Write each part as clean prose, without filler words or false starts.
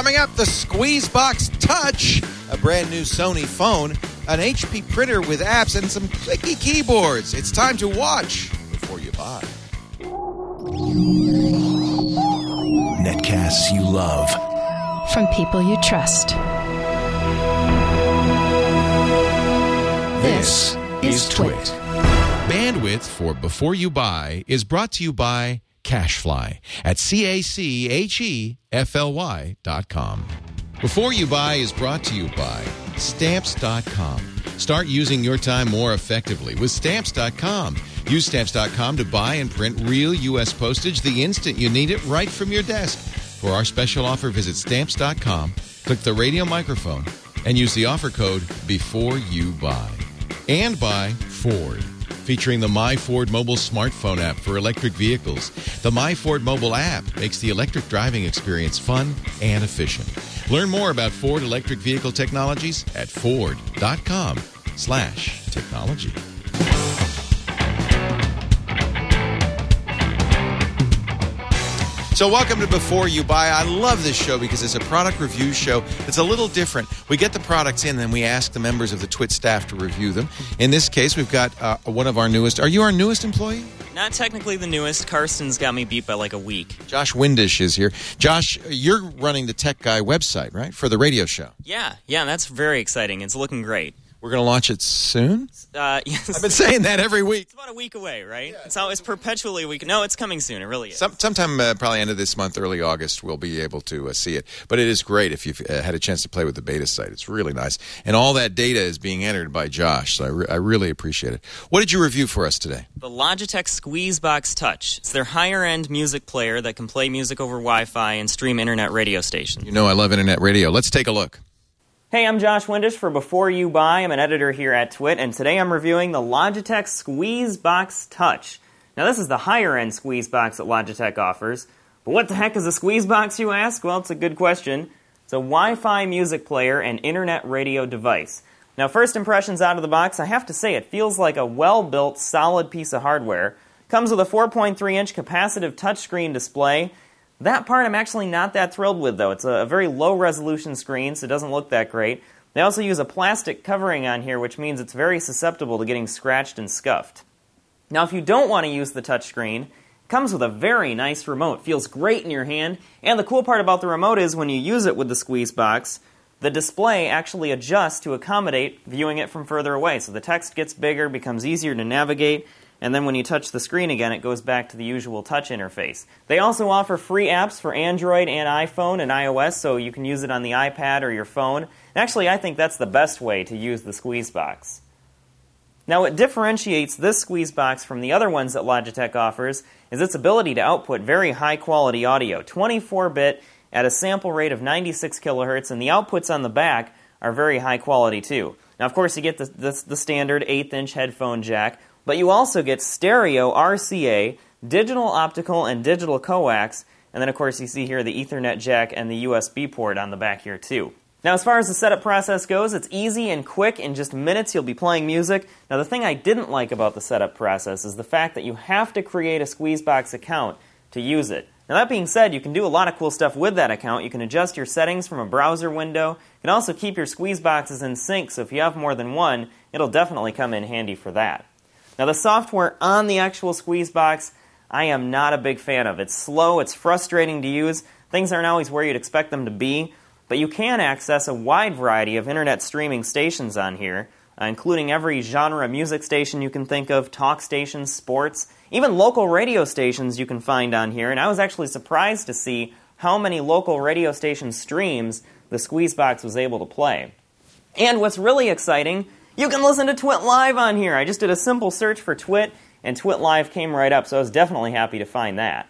Coming up, the Squeezebox Touch, a brand new Sony phone, an HP printer with apps, and some clicky keyboards. It's time to watch before you buy. Netcasts you love. From people you trust. This is Twit. Bandwidth for Before You Buy is brought to you by CashFly at CACHEFLY.com. Before You Buy is brought to you by Stamps.com. Start using your time more effectively with Stamps.com. Use Stamps.com to buy and print real U.S. postage the instant you need it right from your desk. For our special offer, visit Stamps.com, click the radio microphone, and use the offer code Before You Buy. And by Ford, featuring the My Ford mobile smartphone app for electric vehicles. The My Ford mobile app makes the electric driving experience fun and efficient. Learn more about Ford electric vehicle technologies at Ford.com/technology. So welcome to Before You Buy. I love this show because it's a product review show. It's a little different. We get the products in, then we ask the members of the Twit staff to review them. In this case, we've got one of our newest. Are you our newest employee? Not technically the newest. Carson's got me beat by like a week. Josh Windish is here. Josh, you're running the Tech Guy website, right, for the radio show? Yeah, that's very exciting. It's looking great. We're going to launch it soon? Yes. I've been saying that every week. It's about a week away, right? Yeah. It's perpetually a week. No, it's coming soon. It really is. Sometime probably end of this month, early August, we'll be able to see it. But it is great if you've had a chance to play with the beta site. It's really nice. And all that data is being entered by Josh, so I really appreciate it. What did you review for us today? The Logitech Squeezebox Touch. It's their higher-end music player that can play music over Wi-Fi and stream internet radio stations. You know I love internet radio. Let's take a look. Hey, I'm Josh Windish for Before You Buy. I'm an editor here at Twit, and today I'm reviewing the Logitech Squeezebox Touch. Now, this is the higher-end Squeezebox that Logitech offers. But what the heck is a Squeezebox, you ask? Well, it's a good question. It's a Wi-Fi music player and internet radio device. Now, first impressions out of the box, I have to say it feels like a well-built, solid piece of hardware. Comes with a 4.3-inch capacitive touchscreen display. That part I'm actually not that thrilled with, though. It's a very low-resolution screen, so it doesn't look that great. They also use a plastic covering on here, which means it's very susceptible to getting scratched and scuffed. Now, if you don't want to use the touchscreen, it comes with a very nice remote. Feels great in your hand, and the cool part about the remote is when you use it with the Squeezebox, the display actually adjusts to accommodate viewing it from further away. So the text gets bigger, becomes easier to navigate, and then when you touch the screen again, it goes back to the usual touch interface. They also offer free apps for Android and iPhone and iOS, so you can use it on the iPad or your phone. And actually, I think that's the best way to use the Squeezebox. Now, what differentiates this Squeezebox from the other ones that Logitech offers is its ability to output very high-quality audio, 24-bit at a sample rate of 96 kilohertz, and the outputs on the back are very high quality too. Now, of course, you get the standard 1/8-inch headphone jack, but you also get stereo RCA, digital optical, and digital coax, and then, of course, you see here the Ethernet jack and the USB port on the back here, too. Now, as far as the setup process goes, it's easy and quick. In just minutes, you'll be playing music. Now, the thing I didn't like about the setup process is the fact that you have to create a Squeezebox account to use it. Now, that being said, you can do a lot of cool stuff with that account. You can adjust your settings from a browser window. You can also keep your Squeezeboxes in sync, so if you have more than one, it'll definitely come in handy for that. Now, the software on the actual Squeezebox, I am not a big fan of. It's slow, it's frustrating to use, things aren't always where you'd expect them to be, but you can access a wide variety of internet streaming stations on here, including every genre music station you can think of, talk stations, sports, even local radio stations you can find on here, and I was actually surprised to see how many local radio station streams the Squeezebox was able to play. And what's really exciting, you can listen to Twit Live on here. I just did a simple search for Twit, and Twit Live came right up, so I was definitely happy to find that.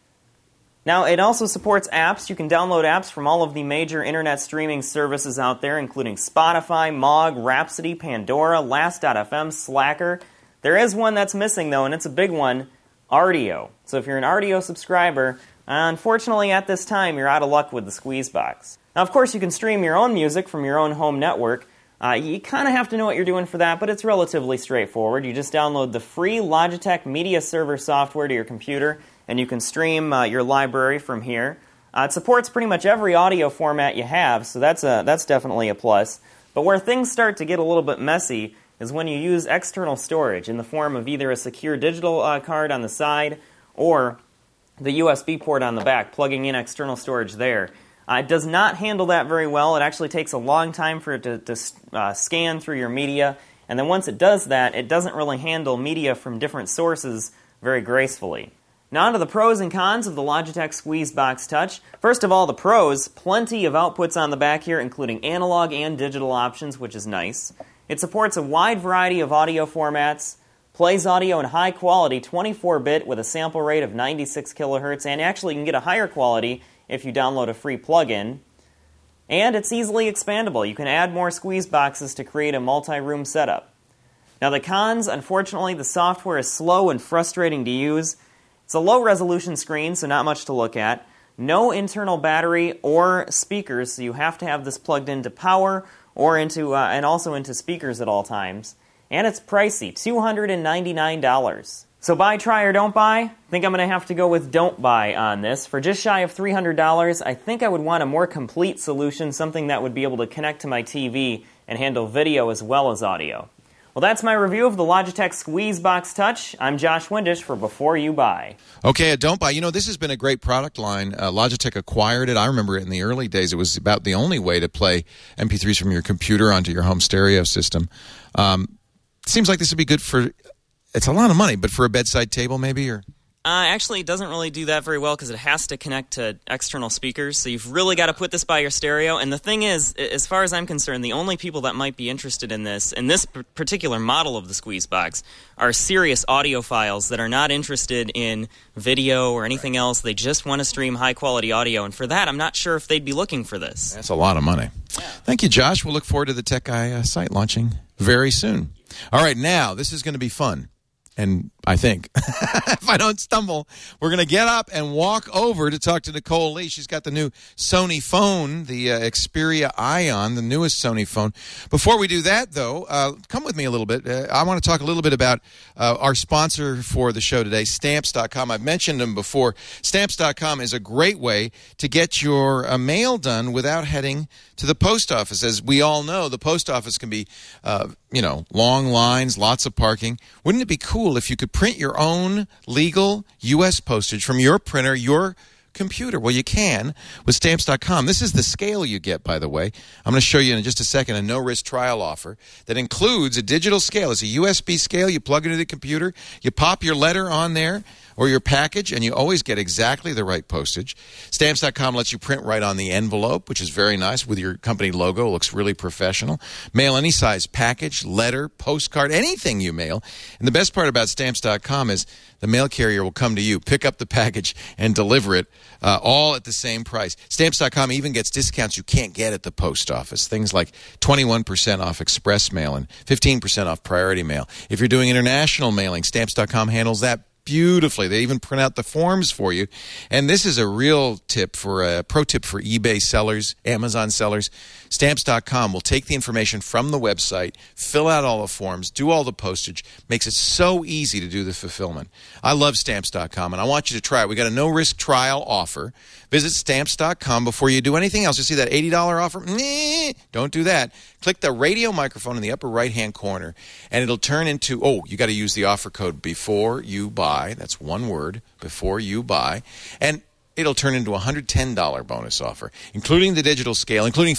Now, it also supports apps. You can download apps from all of the major internet streaming services out there, including Spotify, Mog, Rhapsody, Pandora, Last.fm, Slacker. There is one that's missing, though, and it's a big one, Rdio. So if you're an Rdio subscriber, unfortunately at this time, you're out of luck with the Squeezebox. Now, of course, you can stream your own music from your own home network. You kind of have to know what you're doing for that, but it's relatively straightforward. You just download the free Logitech Media Server software to your computer, and you can stream your library from here. It supports pretty much every audio format you have, so that's definitely a plus. But where things start to get a little bit messy is when you use external storage in the form of either a secure digital card on the side or the USB port on the back, plugging in external storage there. It does not handle that very well. It actually takes a long time for it to scan through your media, and then once it does that, it doesn't really handle media from different sources very gracefully. Now on to the pros and cons of the Logitech Squeezebox Touch. First of all, the pros, plenty of outputs on the back here, including analog and digital options, which is nice. It supports a wide variety of audio formats, plays audio in high quality 24-bit with a sample rate of 96 kilohertz, and actually you can get a higher quality if you download a free plugin. And it's easily expandable. You can add more squeeze boxes to create a multi-room setup. Now the cons, unfortunately, the software is slow and frustrating to use. It's a low-resolution screen, so not much to look at. No internal battery or speakers, so you have to have this plugged into power or into and also into speakers at all times. And it's pricey, $299. So buy, try, or don't buy? I think I'm going to have to go with don't buy on this. For just shy of $300, I think I would want a more complete solution, something that would be able to connect to my TV and handle video as well as audio. Well, that's my review of the Logitech Squeezebox Touch. I'm Josh Windisch for Before You Buy. Okay, don't buy. You know, this has been a great product line. Logitech acquired it. I remember it in the early days. It was about the only way to play MP3s from your computer onto your home stereo system. Seems like this would be good for, it's a lot of money, but for a bedside table maybe, or... Actually, it doesn't really do that very well because it has to connect to external speakers, so you've really got to put this by your stereo. And the thing is, as far as I'm concerned, the only people that might be interested in this particular model of the Squeezebox, are serious audiophiles that are not interested in video or anything else. They just want to stream high-quality audio, and for that, I'm not sure if they'd be looking for this. That's a lot of money. Yeah. Thank you, Josh. We'll look forward to the Tech Guy site launching very soon. All right, now, this is going to be fun. And I think, if I don't stumble, we're going to get up and walk over to talk to Nicole Lee. She's got the new Sony phone, the Xperia Ion, the newest Sony phone. Before we do that, though, come with me a little bit. I want to talk a little bit about our sponsor for the show today, Stamps.com. I've mentioned them before. Stamps.com is a great way to get your mail done without heading to the post office. As we all know, the post office can be, long lines, lots of parking. Wouldn't it be cool if you could print your own legal U.S. postage from your printer, your computer? Well, you can with Stamps.com. This is the scale you get, by the way. I'm going to show you in just a second a no-risk trial offer that includes a digital scale. It's a USB scale. You plug it into the computer. You pop your letter on there or your package, and you always get exactly the right postage. Stamps.com lets you print right on the envelope, which is very nice with your company logo. It looks really professional. Mail any size package, letter, postcard, anything you mail. And the best part about Stamps.com is the mail carrier will come to you, pick up the package, and deliver it all at the same price. Stamps.com even gets discounts you can't get at the post office. Things like 21% off express mail and 15% off priority mail. If you're doing international mailing, Stamps.com handles that beautifully. They even print out the forms for you. And this is a real tip pro tip for eBay sellers, Amazon sellers. Stamps.com will take the information from the website, fill out all the forms, do all the postage, makes it so easy to do the fulfillment. I love Stamps.com, and I want you to try it. We got a no-risk trial offer. Visit Stamps.com before you do anything else. You see that $80 offer? Don't do that. Click the radio microphone in the upper right-hand corner, and it'll turn into, you got to use the offer code before you buy. That's one word, before you buy. And it'll turn into a $110 bonus offer, including the digital scale, including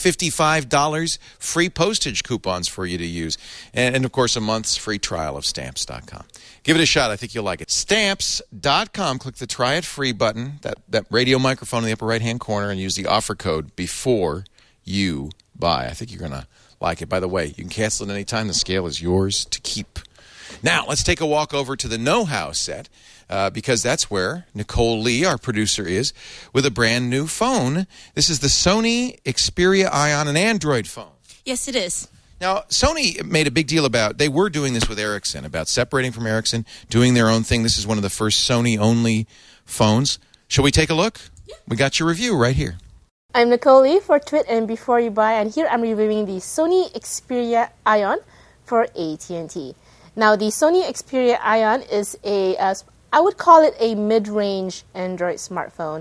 $55 free postage coupons for you to use, and of course, a month's free trial of Stamps.com. Give it a shot. I think you'll like it. Stamps.com. Click the Try It Free button, that radio microphone in the upper right-hand corner, and use the offer code before you buy. I think you're going to like it. By the way, you can cancel it anytime. The scale is yours to keep. Now, let's take a walk over to the know-how set. Because that's where Nicole Lee, our producer, is with a brand new phone. This is the Sony Xperia Ion, an Android phone. Yes, it is. Now, Sony made a big deal they were doing this with Ericsson, about separating from Ericsson, doing their own thing. This is one of the first Sony-only phones. Shall we take a look? Yeah. We got your review right here. I'm Nicole Lee for Twit and Before You Buy, and here I'm reviewing the Sony Xperia Ion for AT&T. Now, the Sony Xperia Ion is I would call it a mid-range Android smartphone,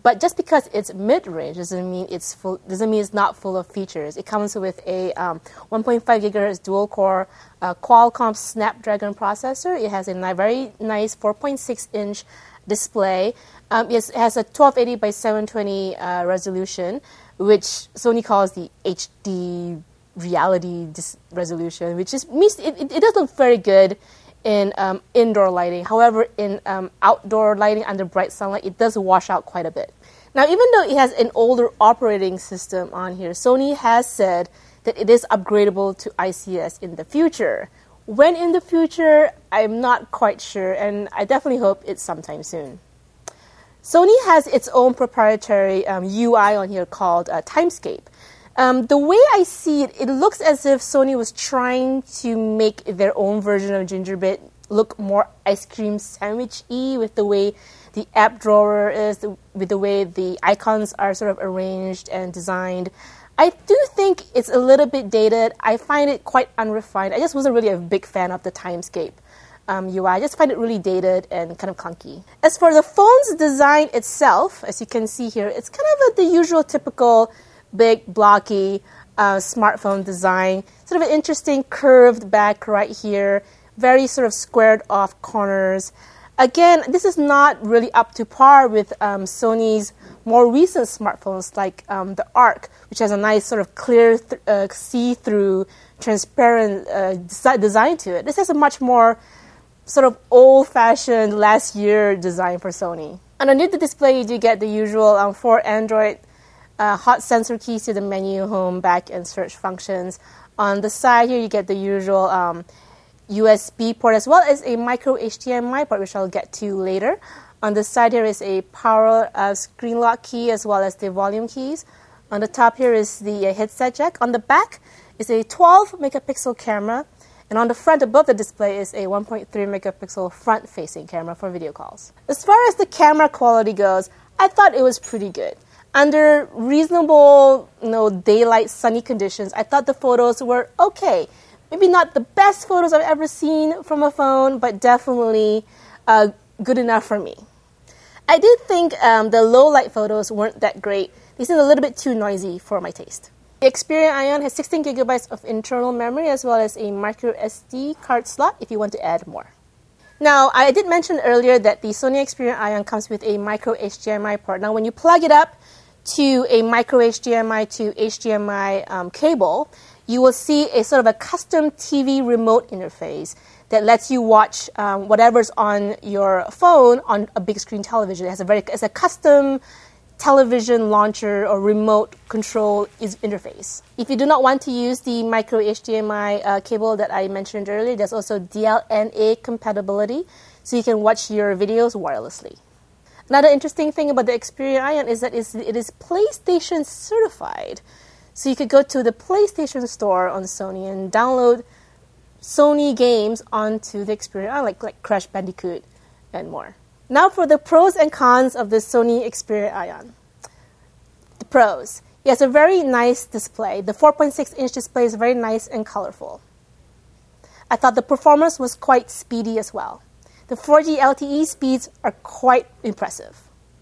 But just because it's mid-range doesn't mean it's not full of features. It comes with a 1.5 gigahertz dual-core Qualcomm Snapdragon processor. It has a very nice 4.6-inch display. It has a 1280 by 720 resolution, which Sony calls the HD reality resolution, which means it does look very good in indoor lighting. However, in outdoor lighting under bright sunlight, it does wash out quite a bit. Now, even though it has an older operating system on here, Sony has said that it is upgradable to ICS in the future. When in the future, I'm not quite sure, and I definitely hope it's sometime soon. Sony has its own proprietary UI on here called Timescape. The way I see it, it looks as if Sony was trying to make their own version of Gingerbit look more ice cream sandwich-y with the way the app drawer is, with the way the icons are sort of arranged and designed. I do think it's a little bit dated. I find it quite unrefined. I just wasn't really a big fan of the Timescape UI. I just find it really dated and kind of clunky. As for the phone's design itself, as you can see here, it's kind of the usual typical big, blocky smartphone design. Sort of an interesting curved back right here. Very sort of squared off corners. Again, this is not really up to par with Sony's more recent smartphones like the Arc, which has a nice sort of clear, see-through, transparent design to it. This has a much more sort of old-fashioned last year design for Sony. Underneath the display, you do get the usual 4 Android hot sensor keys to the menu, home, back, and search functions. On the side here, you get the usual USB port as well as a micro HDMI port, which I'll get to later. On the side here is a power screen lock key as well as the volume keys. On the top here is the headset jack. On the back is a 12 megapixel camera. And on the front above the display is a 1.3 megapixel front-facing camera for video calls. As far as the camera quality goes, I thought it was pretty good. Under reasonable, daylight, sunny conditions, I thought the photos were okay. Maybe not the best photos I've ever seen from a phone, but definitely good enough for me. I did think the low-light photos weren't that great. They seemed a little bit too noisy for my taste. The Xperia Ion has 16 gigabytes of internal memory as well as a micro SD card slot if you want to add more. Now, I did mention earlier that the Sony Xperia Ion comes with a micro HDMI port. Now, when you plug it up to a micro HDMI to HDMI cable, you will see a sort of a custom TV remote interface that lets you watch whatever's on your phone on a big screen television. It's a custom television launcher or remote control interface. If you do not want to use the micro HDMI cable that I mentioned earlier, there's also DLNA compatibility, so you can watch your videos wirelessly. Another interesting thing about the Xperia Ion is that it is PlayStation certified. So you could go to the PlayStation store on Sony and download Sony games onto the Xperia Ion, like Crash Bandicoot and more. Now for the pros and cons of the Sony Xperia Ion. The pros. It has a very nice display. The 4.6-inch display is very nice and colorful. I thought the performance was quite speedy as well. The 4G LTE speeds are quite impressive.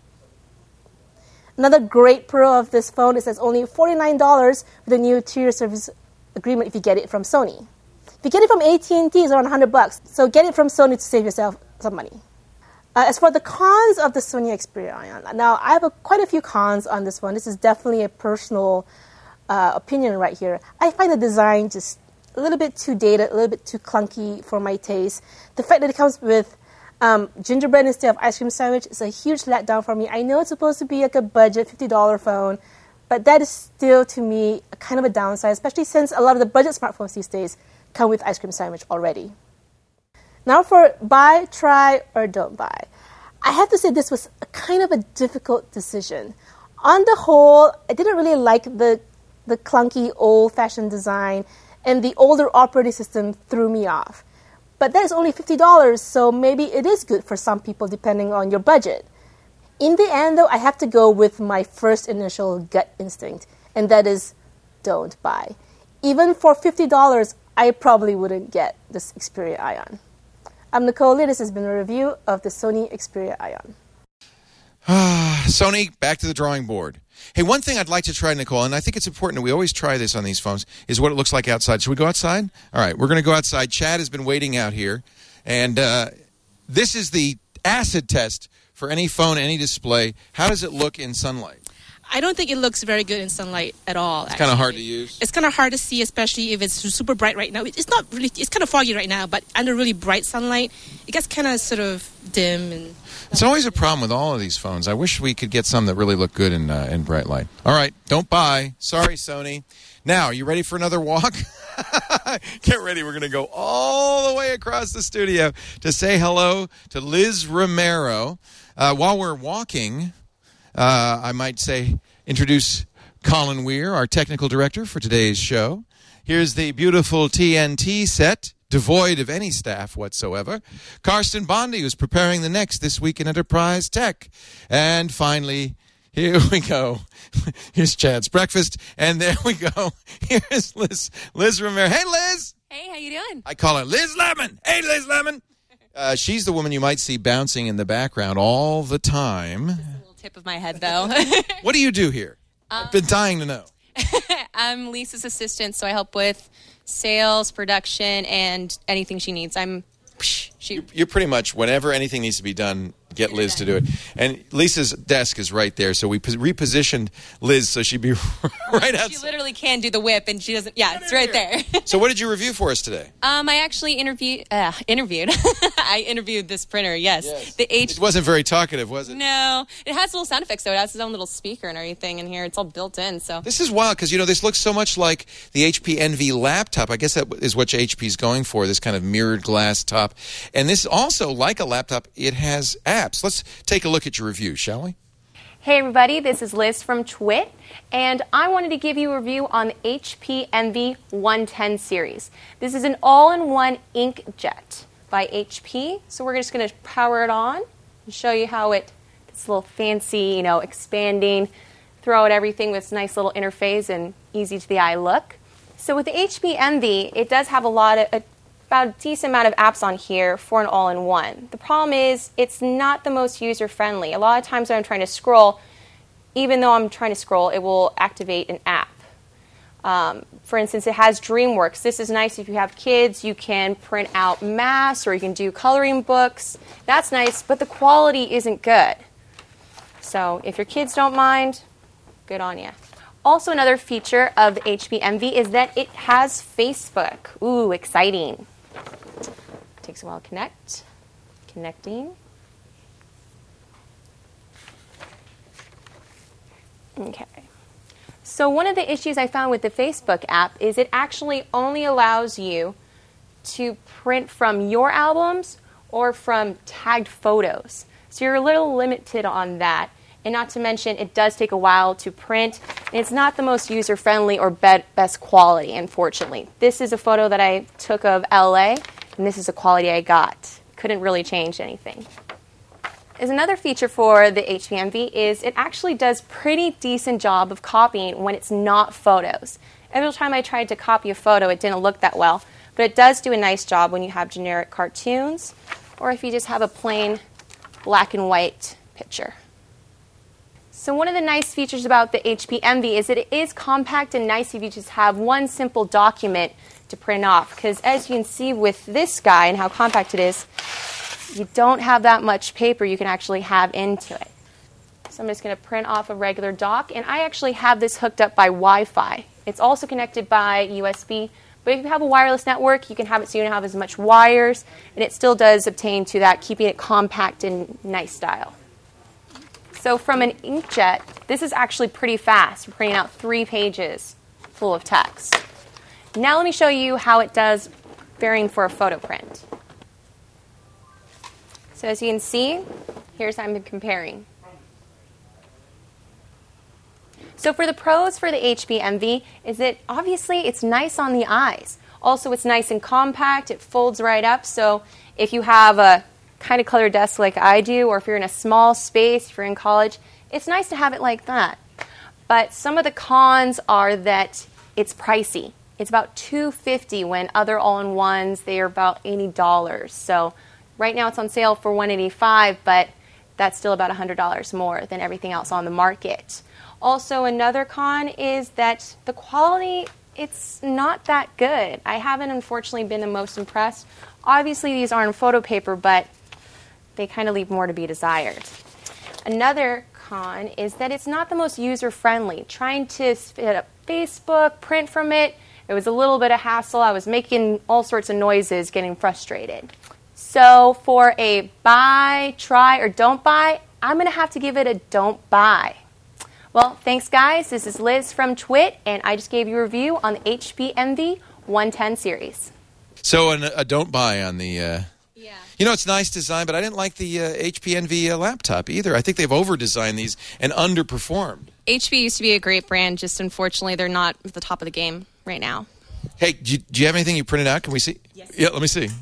Another great pro of this phone is that it's only $49 with a new tier service agreement if you get it from Sony. If you get it from AT&T, it's around $100. So get it from Sony to save yourself some money. As for the cons of the Sony Xperia Ion, now I have quite a few cons on this one. This is definitely a personal opinion right here. I find the design just a little bit too dated, a little bit too clunky for my taste. The fact that it comes with gingerbread instead of ice cream sandwich is a huge letdown for me. I know it's supposed to be like a budget $50 phone, but that is still, to me, a kind of a downside, especially since a lot of the budget smartphones these days come with ice cream sandwich already. Now for buy, try, or don't buy. I have to say this was a kind of a difficult decision. On the whole, I didn't really like the clunky, old-fashioned design, and the older operating system threw me off. But that is only $50, so maybe it is good for some people depending on your budget. In the end, though, I have to go with my first initial gut instinct, and that is don't buy. Even for $50, I probably wouldn't get this Xperia Ion. I'm Nicole Lee. This has been a review of the Sony Xperia Ion. Sony, back to the drawing board. Hey, one thing I'd like to try, Nicole, and I think it's important that we always try this on these phones, is what it looks like outside. Should we go outside? All right, we're going to go outside. Chad has been waiting out here, and this is the acid test for any phone, any display. How does it look in sunlight? I don't think it looks very good in sunlight at all. It's kind of hard to use. It's kind of hard to see, especially if it's super bright right now. It's not really. It's kind of foggy right now, but under really bright sunlight, it gets kind of sort of dim. And it's always a problem with all of these phones. I wish we could get some that really look good in bright light. All right, don't buy. Sorry, Sony. Now, you ready for another walk? Get ready. We're going to go all the way across the studio to say hello to Liz Romero. While we're walking, I might say introduce Colin Weir, our technical director for today's show. Here's the beautiful TNT set, devoid of any staff whatsoever. Karsten Bondi, who's preparing the next This Week in Enterprise Tech. And finally, here we go. Here's Chad's breakfast. And there we go. Here's Liz Romero. Hey, Liz. Hey, how you doing? I call her Liz Lemon. Hey, Liz Lemon. She's the woman you might see bouncing in the background all the time. Just a little tip of my head, though. What do you do here? I've been dying to know. I'm Lisa's assistant, so I help with sales, production, and anything she needs. You're pretty much, whenever anything needs to be done, get Liz to do it. And Lisa's desk is right there, so we repositioned Liz so she'd be right outside. She literally can do the whip, and she doesn't. Yeah, it's right there. So what did you review for us today? I actually interviewed. I interviewed this printer, yes. It wasn't very talkative, was it? No. It has little sound effects, though. It has its own little speaker and everything in here. It's all built in, so. This is wild, because, this looks so much like the HP Envy laptop. I guess that is what HP's going for, this kind of mirrored glass top. And this also, like a laptop, it has apps. Let's take a look at your review, shall we? Hey everybody, this is Liz from TWiT, and I wanted to give you a review on the HP Envy 110 series. This is an all-in-one inkjet by HP, so we're just going to power it on and show you how it's a little fancy, expanding, throw at everything with this nice little interface and easy to the eye look. So with the HP Envy, it does have about a decent amount of apps on here for an all-in-one. The problem is it's not the most user-friendly. A lot of times when I'm trying to scroll, even though I'm trying to scroll, it will activate an app. For instance, it has DreamWorks. This is nice if you have kids. You can print out maps or you can do coloring books. That's nice, but the quality isn't good. So if your kids don't mind, good on you. Also, another feature of the HP Envy is that it has Facebook. Ooh, exciting. Takes a while to connect. Connecting. Okay. So one of the issues I found with the Facebook app is it actually only allows you to print from your albums or from tagged photos. So you're a little limited on that. And not to mention, it does take a while to print. And it's not the most user-friendly or best quality, unfortunately. This is a photo that I took of LA, and this is the quality I got. Couldn't really change anything. As another feature for the HP Envy is it actually does pretty decent job of copying when it's not photos. Every time I tried to copy a photo, it didn't look that well. But it does do a nice job when you have generic cartoons or if you just have a plain black and white picture. So one of the nice features about the HP Envy is that it is compact and nice if you just have one simple document to print off. Because as you can see with this guy and how compact it is, you don't have that much paper you can actually have into it. So I'm just going to print off a regular doc. And I actually have this hooked up by Wi-Fi. It's also connected by USB. But if you have a wireless network, you can have it so you don't have as much wires. And it still does obtain to that, keeping it compact and nice style. So from an inkjet, this is actually pretty fast. We're printing out 3 pages full of text. Now let me show you how it does varying for a photo print. So as you can see, here's how I'm comparing. So for the pros for the HP Envy is that obviously it's nice on the eyes. Also it's nice and compact, it folds right up, so if you have a kind of colored desk like I do, or if you're in a small space, if you're in college, it's nice to have it like that. But some of the cons are that it's pricey. It's about $250 when other all-in-ones, they are about $80. So right now it's on sale for $185, but that's still about $100 more than everything else on the market. Also, another con is that the quality, it's not that good. I haven't, unfortunately, been the most impressed. Obviously, these aren't photo paper, but they kind of leave more to be desired. Another con is that it's not the most user-friendly. Trying to spit up Facebook, print from it, it was a little bit of hassle. I was making all sorts of noises, getting frustrated. So for a buy, try, or don't buy, I'm going to have to give it a don't buy. Well, thanks, guys. This is Liz from Twit, and I just gave you a review on the HP Envy 110 series. So a don't buy on the... You know, it's nice design, but I didn't like the HP Envy laptop either. I think they've over-designed these and underperformed. HP used to be a great brand, just unfortunately they're not at the top of the game right now. Hey, do you have anything you printed out? Can we see? Yes. Yeah, let me see.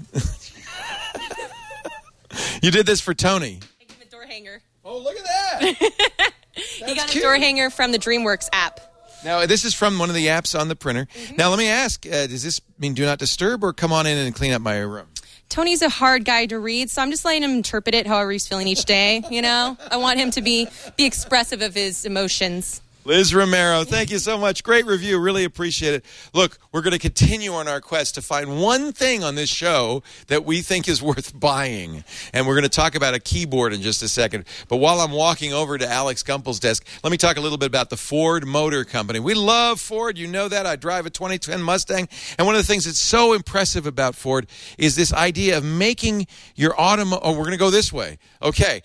You did this for Tony. I gave him a door hanger. Oh, look at that. He got a door hanger from the DreamWorks app. Now, this is from one of the apps on the printer. Mm-hmm. Now, let me ask, does this mean do not disturb or come on in and clean up my room? Tony's a hard guy to read, so I'm just letting him interpret it however he's feeling each day, you know? I want him to be expressive of his emotions. Liz Romero, thank you so much. Great review. Really appreciate it. Look, we're going to continue on our quest to find one thing on this show that we think is worth buying. And we're going to talk about a keyboard in just a second. But while I'm walking over to Alex Gumpel's desk, let me talk a little bit about the Ford Motor Company. We love Ford. You know that. I drive a 2010 Mustang. And one of the things that's so impressive about Ford is this idea of making your we're going to go this way. Okay.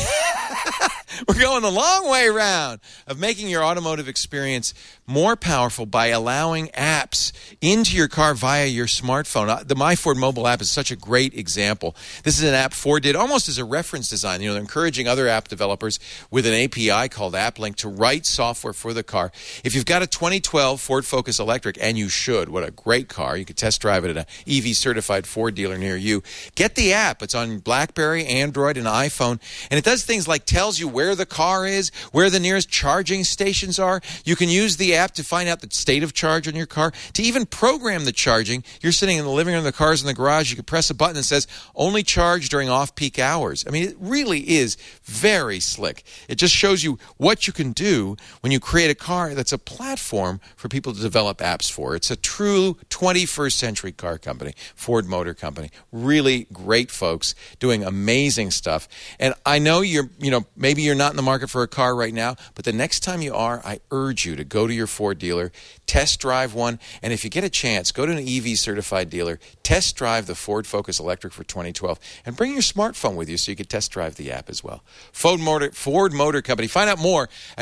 We're going the long way around of making your automotive experience more powerful by allowing apps into your car via your smartphone. The My Ford mobile app is such a great example. This is an app Ford did almost as a reference design. You know, they're encouraging other app developers with an API called AppLink to write software for the car. If you've got a 2012 Ford Focus Electric, and you should, what a great car. You could test drive it at an EV-certified Ford dealer near you. Get the app. It's on BlackBerry, Android, and iPhone. And it does things like tells you where the car is, where the nearest charging stations are. You can use the app to find out the state of charge on your car, to even program the charging. You're sitting in the living room, the car's in the garage, you can press a button that says, only charge during off-peak hours. I mean, it really is very slick. It just shows you what you can do when you create a car that's a platform for people to develop apps for. It's a true 21st century car company, Ford Motor Company. Really great folks doing amazing stuff. And I know maybe you're not in the market for a car right now, but the next time you are, I urge you to go to your Ford dealer, test drive one, and if you get a chance, go to an EV-certified dealer, test drive the Ford Focus Electric for 2012, and bring your smartphone with you so you can test drive the app as well. Ford Motor Company. Find out more at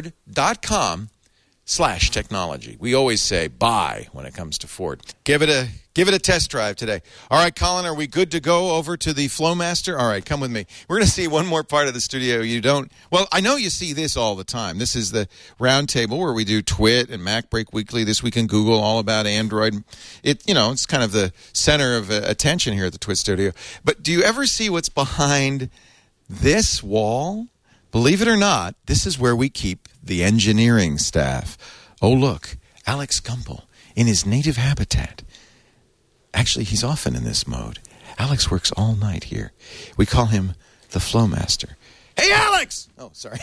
Ford.com/technology. We always say buy when it comes to Ford. Give it a test drive today. All right, Colin, are we good to go over to the Flowmaster? All right, come with me. We're going to see one more part of the studio I know you see this all the time. This is the round table where we do Twit and MacBreak Weekly, This Week in Google, all about Android. It's kind of the center of attention here at the Twit studio. But do you ever see what's behind this wall? Believe it or not, this is where we keep the engineering staff. Oh, look, Alex Gumpel in his native habitat. Actually, he's often in this mode. Alex works all night here. We call him the Flowmaster. Hey, Alex! Oh, sorry.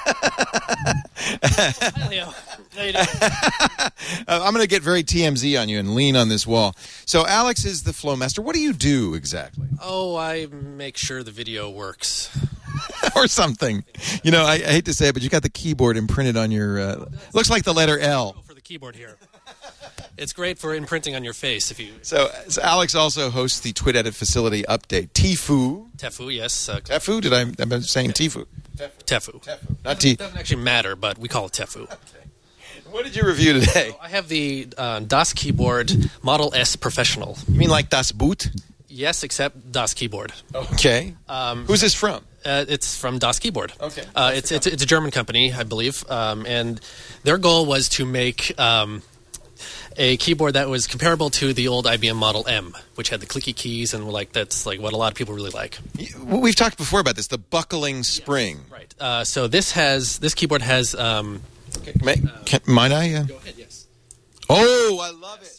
Hi, Leo. How you doing? I'm going to get very TMZ on you and lean on this wall. So Alex is the Flowmaster. What do you do exactly? Oh, I make sure the video works. Or something. I hate to say it, but you got the keyboard imprinted on your... looks like the letter L. For the keyboard here. It's great for imprinting on your face if you... So Alex also hosts the Twit Edit Facility update. Tefu, yes. Tefu? I'm saying Tefu. Tefu. Not T. It doesn't actually matter, but we call it Tefu. Okay. What did you review today? So I have the Das Keyboard Model S Professional. You mean like Das Boot? Yes, except Das Keyboard. Okay. Who's this from? It's from Das Keyboard. Okay. It's a German company, I believe, and their goal was to make a keyboard that was comparable to the old IBM Model M, which had the clicky keys, and that's what a lot of people really like. We've talked before about this, the buckling spring. Yes, right. So this keyboard has. Might I? Go ahead. Yes. Oh, I love it. Yes, you can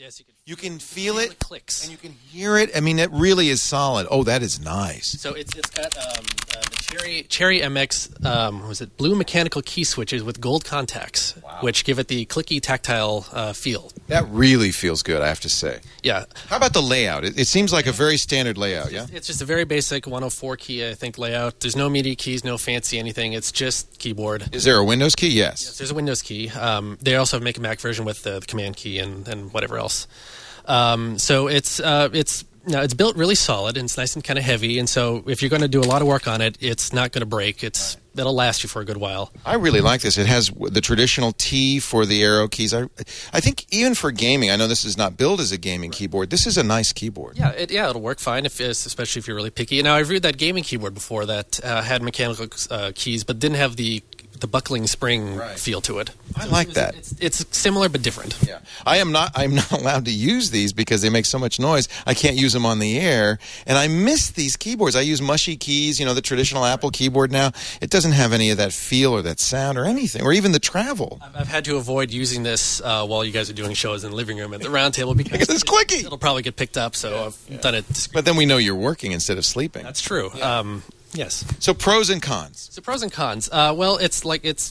You can feel it. It clicks. And you can hear it. I mean, it really is solid. Oh, that is nice. So it's got the Cherry MX blue mechanical key switches with gold contacts, which give it the clicky tactile feel. That really feels good, I have to say. Yeah. How about the layout? It seems like a very standard layout, yeah? It's just a very basic 104 key, I think, layout. There's no MIDI keys, no fancy anything. It's just keyboard. Is there a Windows key? Yes. There's a Windows key. They also make a Mac version with the command key and whatever else. So it's built really solid and it's nice and kind of heavy. And so if you're going to do a lot of work on it, it's not going to break. It'll last you for a good while. I really like this. It has the traditional T for the arrow keys. I think even for gaming, I know this is not billed as a gaming keyboard. This is a nice keyboard. Yeah, it'll work fine, especially if you're really picky. Now, I've reviewed that gaming keyboard before that had mechanical keys but didn't have the buckling spring feel to it. I like that. It's similar but different. Yeah, I'm not allowed to use these because they make so much noise. I can't use them on the air, and I miss these keyboards. I use mushy keys, the traditional Apple keyboard now. It doesn't have any of that feel or that sound or anything, or even the travel. I've had to avoid using this while you guys are doing shows in the living room at the round table because it's clicky. It'll probably get picked up, so I've done it discreetly. But then we know you're working instead of sleeping. That's true. Yeah. Yes. So pros and cons. Well, it's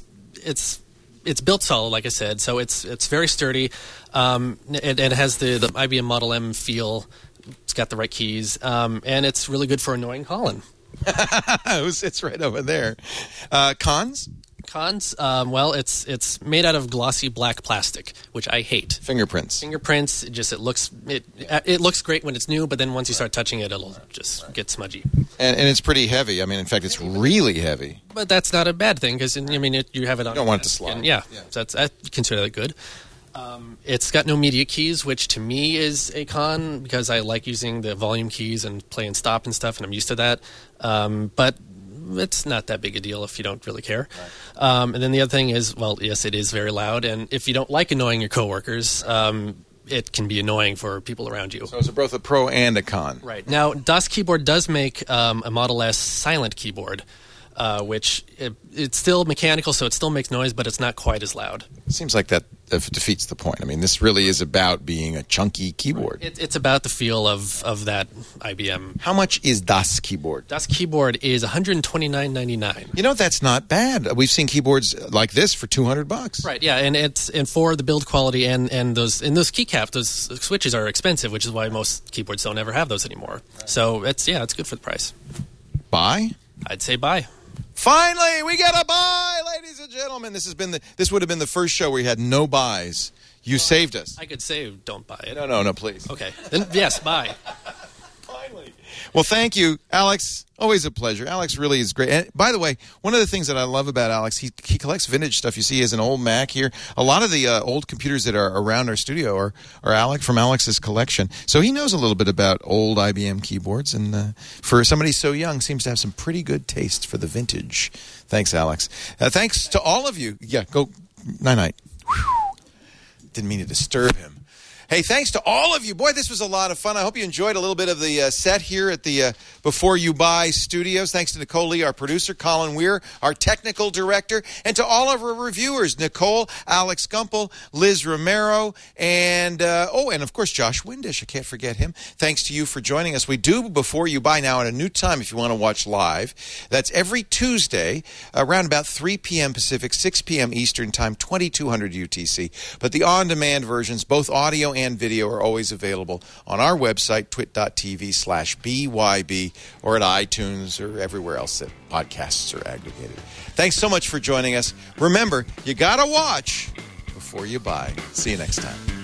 it's built solid, like I said. So it's very sturdy. And it has the IBM Model M feel. It's got the right keys, and it's really good for annoying Colin. Who sits right over there. Cons? Well, it's made out of glossy black plastic, which I hate. Fingerprints. It looks great when it's new, but then once you start touching it, it'll just get smudgy. And it's pretty heavy. I mean, in fact, it's really heavy. But that's not a bad thing because you have it on. You don't want it to slide. Yeah. So I consider that good. It's got no media keys, which to me is a con because I like using the volume keys and play and stop and stuff, and I'm used to that. But it's not that big a deal if you don't really care. Right. And then the other thing is, well, yes, it is very loud, and if you don't like annoying your coworkers, it can be annoying for people around you. So it's both a pro and a con. Right. Now, DOS Keyboard does make a Model S silent keyboard, which it's still mechanical, so it still makes noise, but it's not quite as loud. It seems like that defeats the point. I mean, this really is about being a chunky keyboard. Right. It's about the feel of that IBM. How much is DOS Keyboard? DOS Keyboard is $129.99. That's not bad. We've seen keyboards like this for $200. Right. Yeah, and for the build quality and those keycaps, those switches are expensive, which is why most keyboards don't ever have those anymore. Right. So it's good for the price. Buy? I'd say buy. Finally, we get a buy, ladies and gentlemen. This would have been the first show where we had no buys. You saved us. I could say don't buy it. No, please. Okay. Then yes, buy. Finally. Well, thank you, Alex. Always a pleasure. Alex really is great. And by the way, one of the things that I love about Alex, he collects vintage stuff. You see, he has an old Mac here. A lot of the old computers that are around our studio are from Alex's collection. So he knows a little bit about old IBM keyboards. And for somebody so young, seems to have some pretty good taste for the vintage. Thanks, Alex. Thanks to all of you. Yeah, go night-night. Didn't mean to disturb him. Hey, thanks to all of you. Boy, this was a lot of fun. I hope you enjoyed a little bit of the set here at the Before You Buy studios. Thanks to Nicole Lee, our producer, Colin Weir, our technical director, and to all of our reviewers, Nicole, Alex Gumpel, Liz Romero, and of course, Josh Windish. I can't forget him. Thanks to you for joining us. We do Before You Buy now at a new time if you want to watch live. That's every Tuesday around about 3 p.m. Pacific, 6 p.m. Eastern Time, 2200 UTC. But the on-demand versions, both audio and video, are always available on our website, twit.tv/BYB, or at iTunes or everywhere else that podcasts are aggregated. Thanks so much for joining us. Remember, you got to watch before you buy. See you next time.